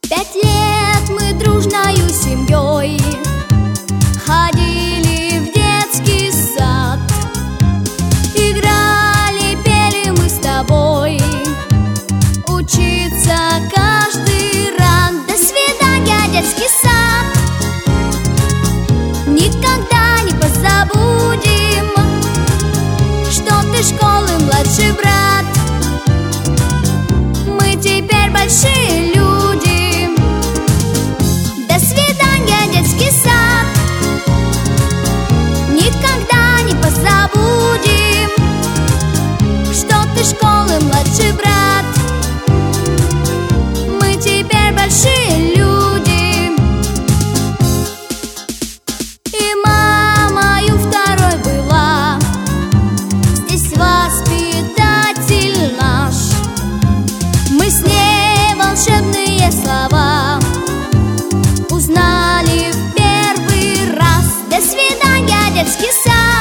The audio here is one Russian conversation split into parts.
5 лет мы дружною семьей ходили в детский сад, играли, пели мы с тобой, учиться каждый раз. До свидания, детский сад, никогда не позабудем, что ты школы младший брат. Мы теперь большие люди. До свидания, детский сад, никогда не позабудем, что ты школы младший брат. Мы теперь большие люди. И мамою второй была здесь воспитатель наш. Мы с ней волшебные слова узнали в первый раз. До свидания, детский сад,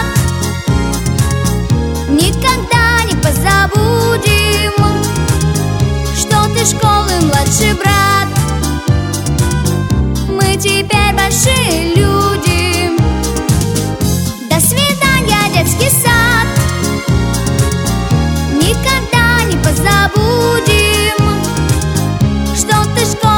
никогда не позабудем, что ты школы младший брат. Мы теперь большие люди. До свидания, детский сад, никогда не позабудем, что ты школы